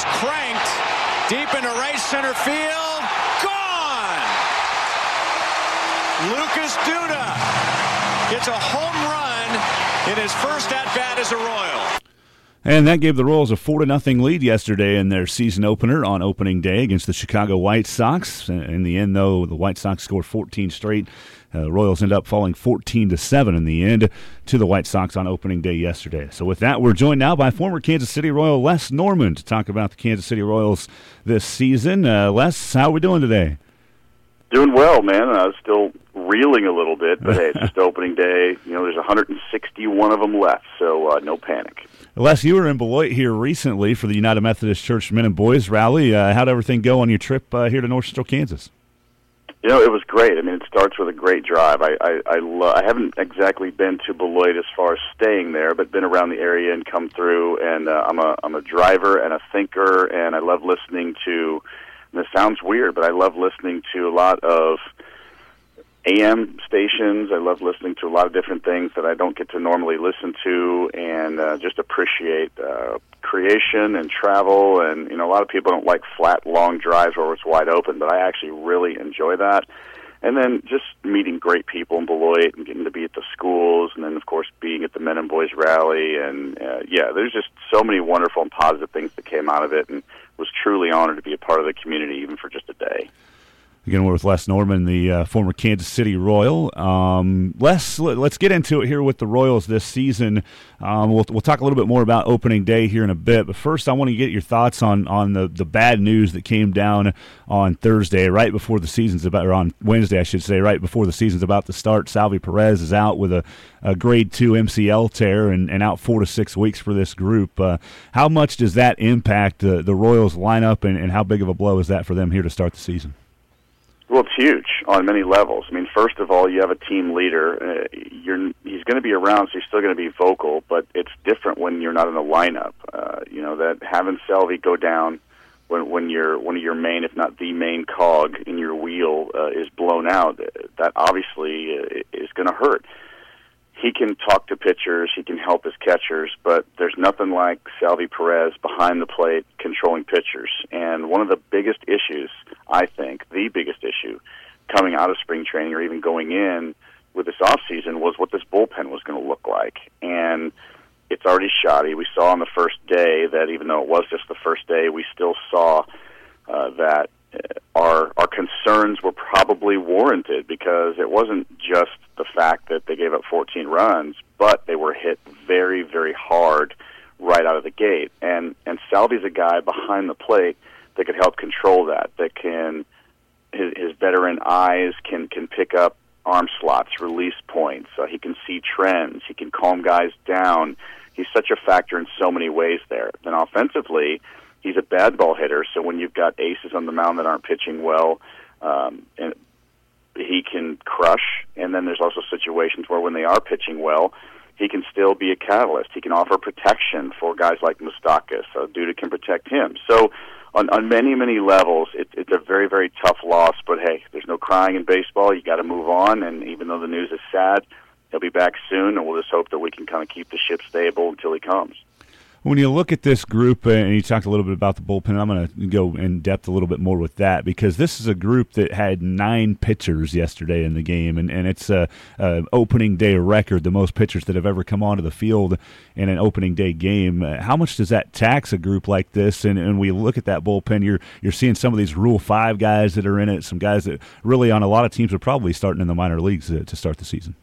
cranked deep into right center field. Gone! Lucas Duda gets a home run in his first at-bat as a Royal. And that gave the Royals a 4-0 lead yesterday in their season opener on opening day against the Chicago White Sox. In the end, though, the White Sox scored 14 straight. The Royals end up falling 14-7 in the end to the White Sox on opening day yesterday. So with that, we're joined now by former Kansas City Royal Les Norman to talk about the Kansas City Royals this season. Les, how are we doing today? Doing well, man. I was still reeling a little bit, but hey, it's just opening day. You know, there's 161 of them left, so no panic. Les, you were in Beloit here recently for the United Methodist Church Men and Boys Rally. How'd everything go on your trip here to North Central Kansas? You know, it was great. I mean, it starts with a great drive. I haven't exactly been to Beloit as far as staying there, but been around the area and come through. And I'm a driver and a thinker, and I love listening to. And this sounds weird, but I love listening to a lot of AM stations. I love listening to a lot of different things that I don't get to normally listen to, and just appreciate creation and travel. And, you know, a lot of people don't like flat, long drives where it's wide open, but I actually really enjoy that. And then just meeting great people in Beloit and getting to be at the schools, and then, of course, being at the Men and Boys Rally. And, yeah, there's just so many wonderful and positive things that came out of it, and was truly honored to be a part of the community even for just a day. Again, we're with Les Norman, the former Kansas City Royal. Les, let's get into it here with the Royals this season. We'll talk a little bit more about opening day here in a bit, but first I want to get your thoughts on the bad news that came down on Thursday, right before the season's about, or on Wednesday, I should say, right before the season's about to start. Salvi Perez is out with a grade 2 MCL tear and out 4 to 6 weeks for this group. How much does that impact the Royals lineup, and how big of a blow is that for them here to start the season? Well, it's huge on many levels. I mean, first of all, you have a team leader. He's going to be around, so he's still going to be vocal, but it's different when you're not in the lineup. You know, that having Salvi go down when you're one of your main, if not the main cog in your wheel is blown out, that obviously is going to hurt. He can talk to pitchers, he can help his catchers, but there's nothing like Salvi Perez behind the plate controlling pitchers. And one of the biggest issues, I think, the biggest issue coming out of spring training or even going in with this offseason was what this bullpen was going to look like. And it's already shoddy. We saw on the first day that even though it was just the first day, we still saw that our concerns were probably warranted, because it wasn't just the fact that they gave up 14 runs, but they were hit very, very hard right out of the gate. And Salvi's a guy behind the plate that could help control that can, his veteran eyes can pick up arm slots, release points. He can see trends. He can calm guys down. He's such a factor in so many ways there. Then offensively, he's a bad ball hitter, so when you've got aces on the mound that aren't pitching well, and he can crush. And then there's also situations where when they are pitching well, he can still be a catalyst. He can offer protection for guys like Moustakas. Duda can protect him. So on many, many levels, it's a very, very tough loss. But, hey, there's no crying in baseball. You got to move on. And even though the news is sad, he'll be back soon, and we'll just hope that we can kind of keep the ship stable until he comes. When you look at this group, and you talked a little bit about the bullpen, I'm going to go in depth a little bit more with that, because this is a group that had 9 pitchers yesterday in the game, and it's a opening day record, the most pitchers that have ever come onto the field in an opening day game. How much does that tax a group like this? And we look at that bullpen, you're seeing some of these Rule 5 guys that are in it, some guys that really on a lot of teams are probably starting in the minor leagues to start the season.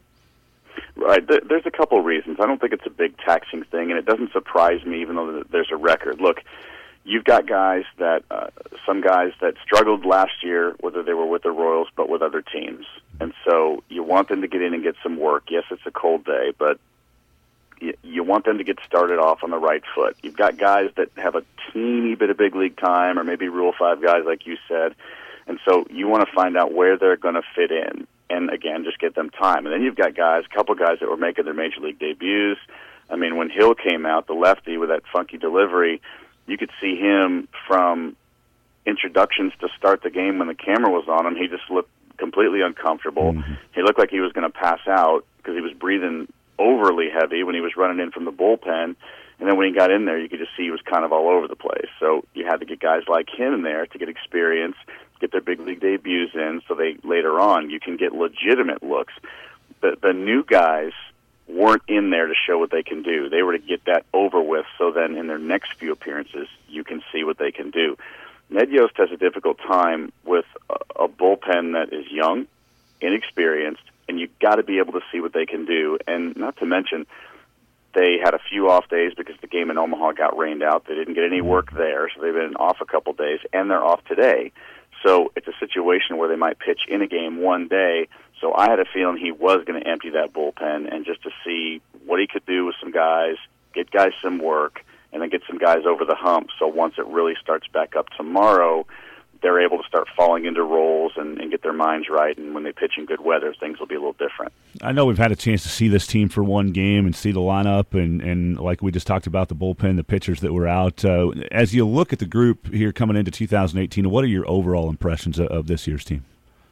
Right. There's a couple of reasons. I don't think it's a big taxing thing, and it doesn't surprise me even though there's a record. Look, you've got guys that, some guys that struggled last year, whether they were with the Royals but with other teams. And so you want them to get in and get some work. Yes, it's a cold day, but you want them to get started off on the right foot. You've got guys that have a teeny bit of big league time, or maybe Rule 5 guys like you said, and so you want to find out where they're going to fit in. And, again, just get them time. And then you've got a couple guys that were making their major league debuts. I mean, when Hill came out, the lefty with that funky delivery, you could see him from introductions to start the game when the camera was on him. He just looked completely uncomfortable. Mm-hmm. He looked like he was going to pass out because he was breathing overly heavy when he was running in from the bullpen. And then when he got in there, you could just see he was kind of all over the place. So you had to get guys like him in there to get experience, get their big league debuts in, so they later on you can get legitimate looks. The new guys weren't in there to show what they can do. They were to get that over with, so then in their next few appearances, you can see what they can do. Ned Yost has a difficult time with a bullpen that is young, inexperienced, and you've got to be able to see what they can do. And not to mention, they had a few off days because the game in Omaha got rained out. They didn't get any work there, so they've been off a couple days, and they're off today. So it's a situation where they might pitch in a game one day. So I had a feeling he was going to empty that bullpen and just to see what he could do with some guys, get guys some work, and then get some guys over the hump. So once it really starts back up tomorrow, they're able to start falling into roles and get their minds right. And when they pitch in good weather, things will be a little different. I know we've had a chance to see this team for one game and see the lineup, and like we just talked about, the bullpen, the pitchers that were out. As you look at the group here coming into 2018, what are your overall impressions of this year's team?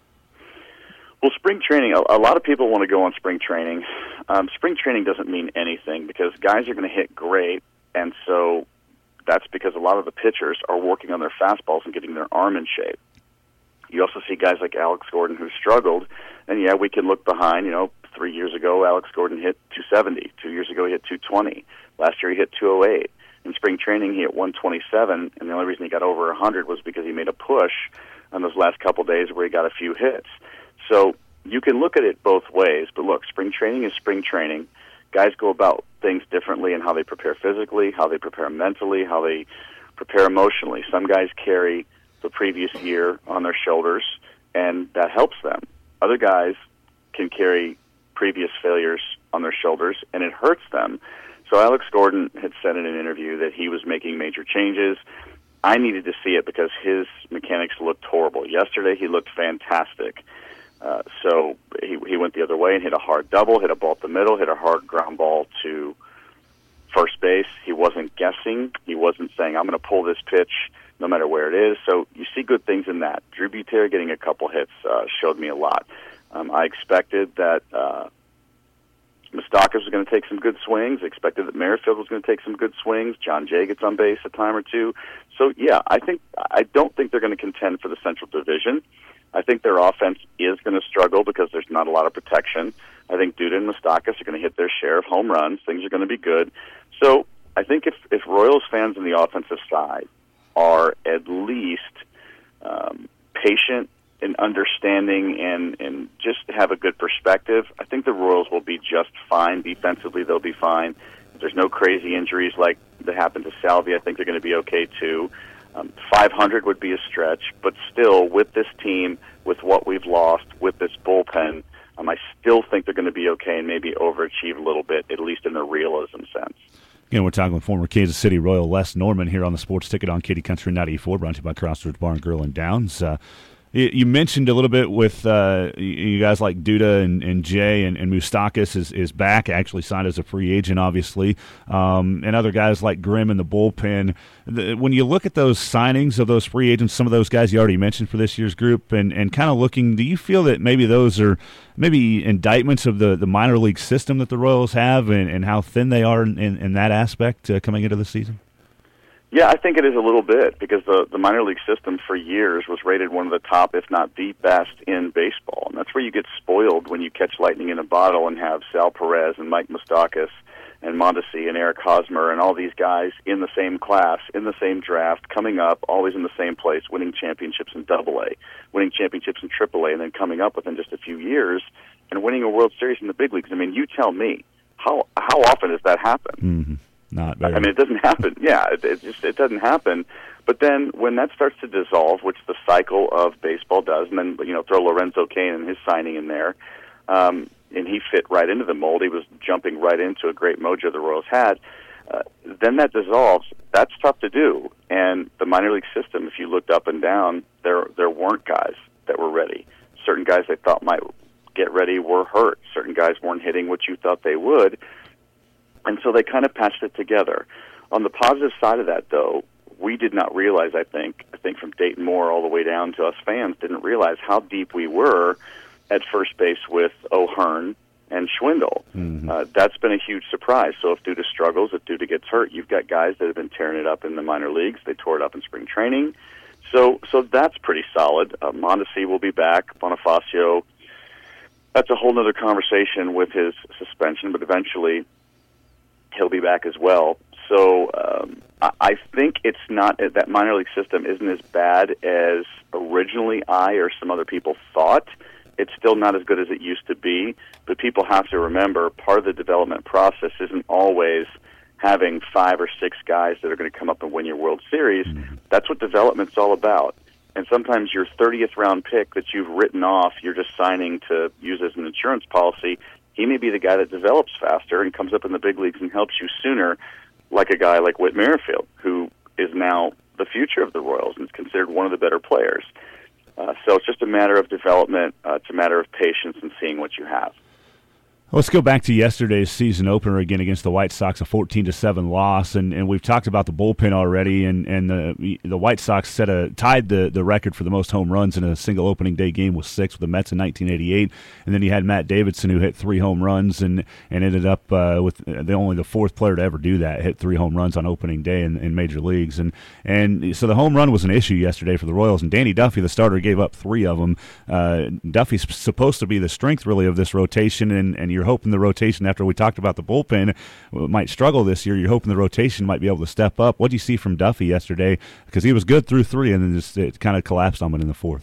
Well, spring training, a lot of people want to go on spring training. Spring training doesn't mean anything because guys are going to hit great, and so that's because a lot of the pitchers are working on their fastballs and getting their arm in shape. You also see guys like Alex Gordon who struggled, and yeah, we can look behind. 3 years ago, Alex Gordon hit 270. 2 years ago, he hit 220. Last year, he hit 208. In spring training, he hit 127, and the only reason he got over 100 was because he made a push on those last couple days where he got a few hits. So you can look at it both ways, but look, spring training is spring training. Guys go about things differently in how they prepare physically, how they prepare mentally, how they prepare emotionally. Some guys carry the previous year on their shoulders, and that helps them. Other guys can carry previous failures on their shoulders, and it hurts them. So Alex Gordon had said in an interview that he was making major changes. I needed to see it because his mechanics looked horrible. Yesterday, he looked fantastic. So he went the other way and hit a hard double, hit a ball up the middle, hit a hard ground ball to first base. He wasn't guessing. He wasn't saying, I'm going to pull this pitch no matter where it is. So you see good things in that. Drew Butera getting a couple hits showed me a lot. I expected that Moustakas was going to take some good swings. I expected that Merrifield was going to take some good swings. John Jay gets on base a time or two. So, yeah, I don't think they're going to contend for the Central Division. I think their offense is going to struggle because there's not a lot of protection. I think Duda and Moustakas are going to hit their share of home runs. Things are going to be good. So I think if Royals fans on the offensive side are at least patient and understanding and just have a good perspective, I think the Royals will be just fine. Defensively, they'll be fine. If there's no crazy injuries like that happened to Salvi, I think they're going to be okay too. 500 would be a stretch, but still, with this team, with what we've lost, with this bullpen, I still think they're going to be okay and maybe overachieve a little bit, at least in the realism sense. Again, we're talking with former Kansas City Royal Les Norman here on the Sports Ticket on Katy Country 94, brought to you by Crossroads Bar and Grill and Downs. You mentioned a little bit with you guys like Duda and Jay and Moustakas is back, actually signed as a free agent, obviously, and other guys like Grimm in the bullpen. When you look at those signings of those free agents, some of those guys you already mentioned for this year's group, and kind of looking, do you feel that maybe those are maybe indictments of the minor league system that the Royals have and how thin they are in that aspect coming into the season? Yeah, I think it is a little bit because the minor league system for years was rated one of the top, if not the best, in baseball. And that's where you get spoiled when you catch lightning in a bottle and have Sal Perez and Mike Moustakas and Mondesi and Eric Hosmer and all these guys in the same class, in the same draft, coming up, always in the same place, winning championships in AA, winning championships in AAA, and then coming up within just a few years and winning a World Series in the big leagues. I mean, you tell me, how often does that happen? Mm-hmm. Not very. I mean, it doesn't happen. Yeah, it doesn't happen. But then when that starts to dissolve, which the cycle of baseball does, and then throw Lorenzo Cain and his signing in there, and he fit right into the mold. He was jumping right into a great mojo the Royals had. Then that dissolves. That's tough to do. And the minor league system, if you looked up and down, there weren't guys that were ready. Certain guys they thought might get ready were hurt. Certain guys weren't hitting what you thought they would. And so they kind of patched it together. On the positive side of that, though, we did not realize, I think from Dayton Moore all the way down to us fans, didn't realize how deep we were at first base with O'Hearn, and Schwindel. That's been a huge surprise. So if Duda struggles, if Duda gets hurt, you've got guys that have been tearing it up in the minor leagues. They tore it up in spring training. So that's pretty solid. Mondesi will be back. Bonifacio, that's a whole other conversation with his suspension, but eventually he'll be back as well. So I think it's not, that minor league system isn't as bad as originally I or some other people thought. It's still not as good as it used to be, but people have to remember part of the development process isn't always having 5 or 6 guys that are going to come up and win your World Series. That's what development's all about. And sometimes your 30th round pick that you've written off, you're just signing to use as an insurance policy, he may be the guy that develops faster and comes up in the big leagues and helps you sooner, like a guy like Whit Merrifield, who is now the future of the Royals and is considered one of the better players. So it's just a matter of development. It's a matter of patience and seeing what you have. Let's go back to yesterday's season opener again against the White Sox, a 14-7 loss, and we've talked about the bullpen already, and the White Sox tied the record for the most home runs in a single opening day game with 6 with the Mets in 1988, and then you had Matt Davidson who hit 3 home runs and ended up with only the 4th player to ever do that, hit 3 home runs on opening day in major leagues, and so the home run was an issue yesterday for the Royals, and Danny Duffy, the starter, gave up 3 of them. Duffy's supposed to be the strength really of this rotation, and you're hoping the rotation, after we talked about the bullpen, might struggle this year. You're hoping the rotation might be able to step up. What do you see from Duffy yesterday? Because he was good through 3, and then it kind of collapsed on him in the 4th.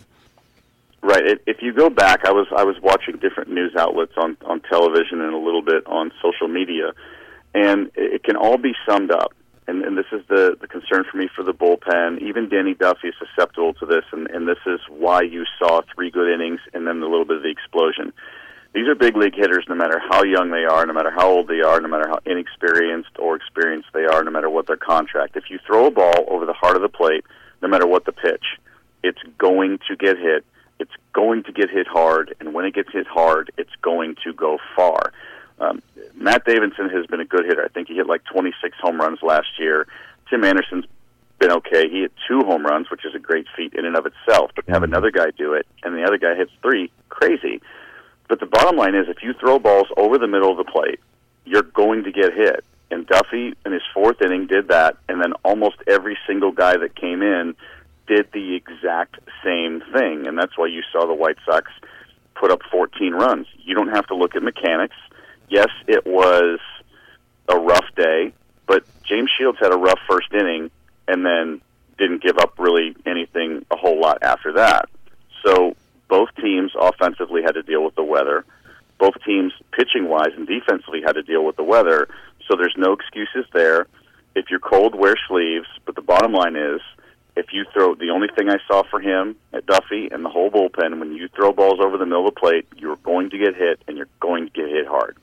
Right. If you go back, I was watching different news outlets on television and a little bit on social media, and it can all be summed up. And this is the concern for me for the bullpen. Even Danny Duffy is susceptible to this, and this is why you saw 3 good innings and then a little bit of the explosion. These are big league hitters no matter how young they are, no matter how old they are, no matter how inexperienced or experienced they are, no matter what their contract. If you throw a ball over the heart of the plate, no matter what the pitch, it's going to get hit. It's going to get hit hard, and when it gets hit hard, it's going to go far. Matt Davidson has been a good hitter. I think he hit like 26 home runs last year. Tim Anderson's been okay. He hit 2 home runs, which is a great feat in and of itself, but to have another guy do it, and the other guy hits 3, crazy. But the bottom line is, if you throw balls over the middle of the plate, you're going to get hit. And Duffy, in his 4th inning, did that, and then almost every single guy that came in did the exact same thing. And that's why you saw the White Sox put up 14 runs. You don't have to look at mechanics. Yes, it was a rough day, but James Shields had a rough 1st inning and then didn't give up really anything a whole lot after that. So both teams offensively had to deal with the weather. Both teams, pitching-wise and defensively, had to deal with the weather. So there's no excuses there. If you're cold, wear sleeves. But the bottom line is, if you throw, the only thing I saw for him at Duffy and the whole bullpen, when you throw balls over the middle of the plate, you're going to get hit, and you're going to get hit hard.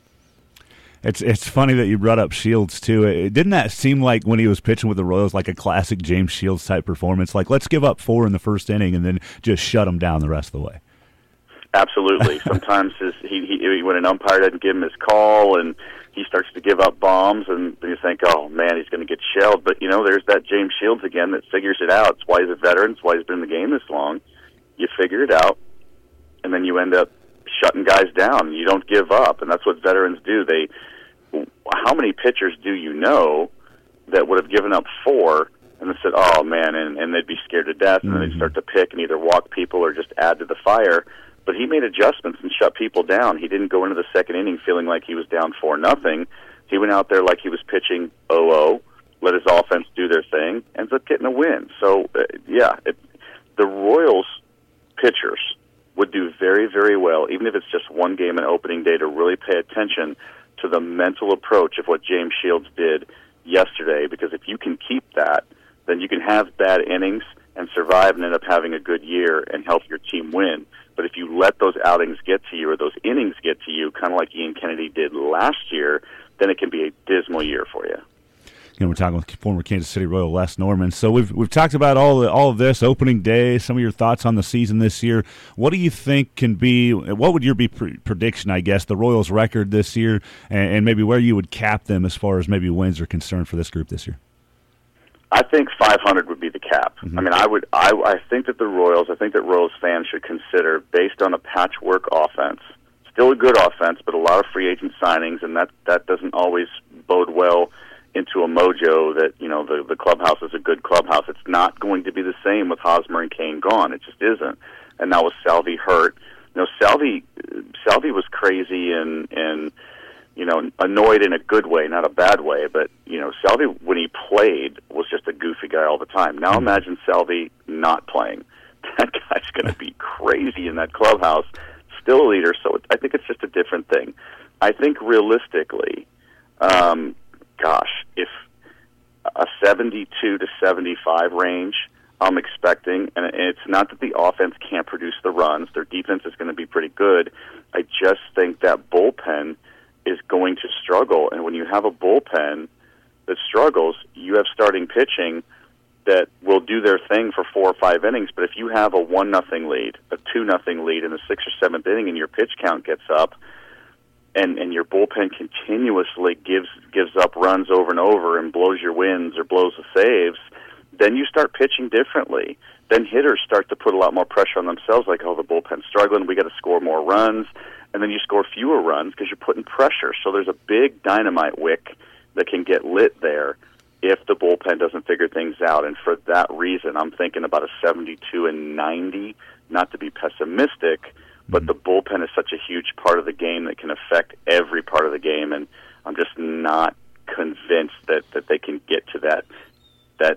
It's funny that you brought up Shields, too. Didn't that seem like, when he was pitching with the Royals, like a classic James Shields-type performance? Like, let's give up 4 in the 1st inning and then just shut him down the rest of the way. Absolutely. Sometimes he when an umpire doesn't give him his call and he starts to give up bombs, and you think, oh, man, he's going to get shelled. But, there's that James Shields again that figures it out. It's why he's a veteran. It's why he's been in the game this long. You figure it out, and then you end up shutting guys down. You don't give up, and that's what veterans do. How many pitchers do you know that would have given up 4 and then said, oh, man, and they'd be scared to death, and then they'd start to pick and either walk people or just add to the fire. But he made adjustments and shut people down. He didn't go into the 2nd inning feeling like he was down 4-0. He went out there like he was pitching 0-0, let his offense do their thing, ends up getting a win. So, the Royals pitchers would do very, very well, even if it's just one game in opening day, to really pay attention to the mental approach of what James Shields did yesterday, because if you can keep that, then you can have bad innings and survive and end up having a good year and help your team win. But if you let those outings get to you or those innings get to you, kind of like Ian Kennedy did last year, then it can be a dismal year for you. We're talking with former Kansas City Royal Les Norman. So we've talked about all of this, opening day, some of your thoughts on the season this year. What do you think can be, what would your prediction, I guess, the Royals' record this year, and maybe where you would cap them as far as maybe wins are concerned for this group this year? I think 500 would be the cap. I mean, I think that Royals fans should consider, based on a patchwork offense, still a good offense, but a lot of free agent signings, and that doesn't always bode well into a mojo that, you know, the clubhouse is a good clubhouse. It's not going to be the same with Hosmer and Kane gone. It just isn't. And now with Salvi hurt, you know, Salvi was crazy and you know, annoyed in a good way, not a bad way, but, you know, Salvi, when he played, was just a goofy guy all the time. Now imagine Salvi not playing. That guy's going to be crazy in that clubhouse, still a leader, so I think it's just a different thing. I think realistically, if a 72 to 75 range, I'm expecting, and it's not that the offense can't produce the runs. Their defense is going to be pretty good. I just think that bullpen is going to struggle, and when you have a bullpen that struggles, you have starting pitching that will do their thing for 4 or 5 innings. But if you have a 1-0 lead, a 2-0 lead in the 6th or 7th inning, and your pitch count gets up, and your bullpen continuously gives up runs over and over and blows your wins or blows the saves, then you start pitching differently. Then hitters start to put a lot more pressure on themselves, like, oh, the bullpen's struggling, we got to score more runs, and then you score fewer runs because you're putting pressure. So there's a big dynamite wick that can get lit there if the bullpen doesn't figure things out. And for that reason, I'm thinking about a 72 and 90, not to be pessimistic, but the bullpen is such a huge part of the game that can affect every part of the game, and I'm just not convinced that they can get to that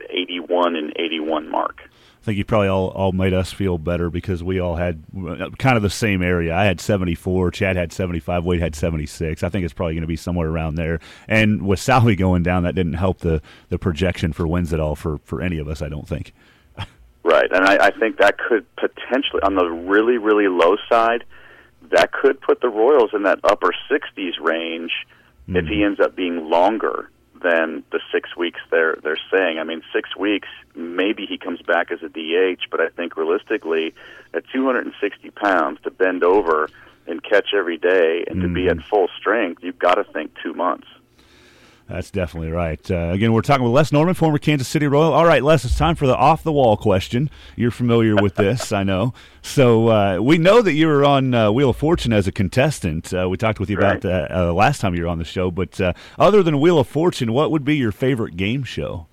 81 and 81 mark. I think you probably all made us feel better because we all had kind of the same area. I had 74, Chad had 75, Wade had 76. I think it's probably going to be somewhere around there. And with Salvi going down, that didn't help the projection for wins at all for any of us, I don't think. Right, and I think that could potentially, on the really, really low side, that could put the Royals in that upper 60s range if he ends up being longer than the 6 weeks they're saying. I mean, 6 weeks, maybe he comes back as a DH, but I think realistically, at 260 pounds, to bend over and catch every day and to be at full strength, you've got to think 2 months. That's definitely right. Again, we're talking with Les Norman, former Kansas City Royal. All right, Les, it's time for the off-the-wall question. You're familiar with this, I know. So we know that you were on Wheel of Fortune as a contestant. We talked with you about that last time you were on the show. But other than Wheel of Fortune, what would be your favorite game show?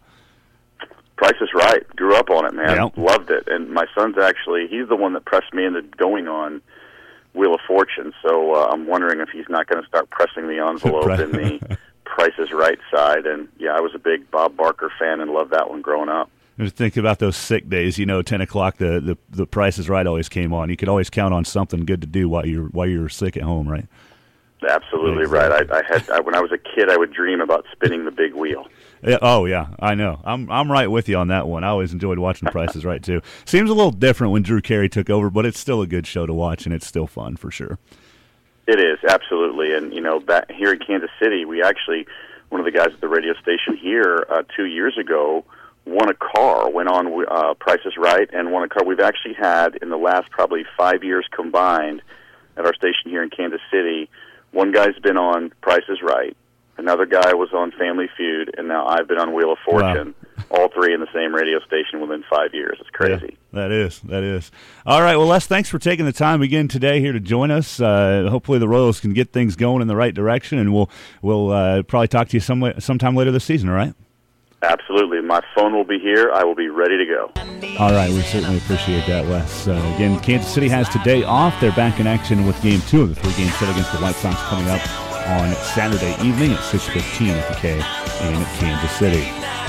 Price is Right. Grew up on it, man. Yep. Loved it. And my son's he's the one that pressed me into going on Wheel of Fortune. So I'm wondering if he's not going to start pressing the envelope in the Price is Right side. And yeah, I was a big Bob Barker fan and loved that one growing up. Just think about those sick days. 10 o'clock, the Price is Right always came on. You could always count on something good to do while you were sick at home, right? Absolutely exactly. Right. I when I was a kid, I would dream about spinning the big wheel. Yeah, oh yeah, I know. I'm right with you on that one. I always enjoyed watching The Price is Right too. Seems a little different when Drew Carey took over, but it's still a good show to watch, and it's still fun for sure. It is, absolutely. And, back here in Kansas City, we actually, one of the guys at the radio station here 2 years ago won a car, went on Price is Right, and won a car. We've actually had, in the last probably 5 years combined at our station here in Kansas City, one guy's been on Price is Right, another guy was on Family Feud, and now I've been on Wheel of Fortune. Wow. All three in the same radio station within 5 years. It's crazy. Yeah, that is. All right, well, Les, thanks for taking the time again today here to join us. Hopefully the Royals can get things going in the right direction, and we'll probably talk to you sometime later this season, all right? Absolutely. My phone will be here. I will be ready to go. All right, we certainly appreciate that, Les. Again, Kansas City has today off. They're back in action with Game 2 of the 3-game set against the White Sox coming up on Saturday evening at 6:15 at the K in Kansas City.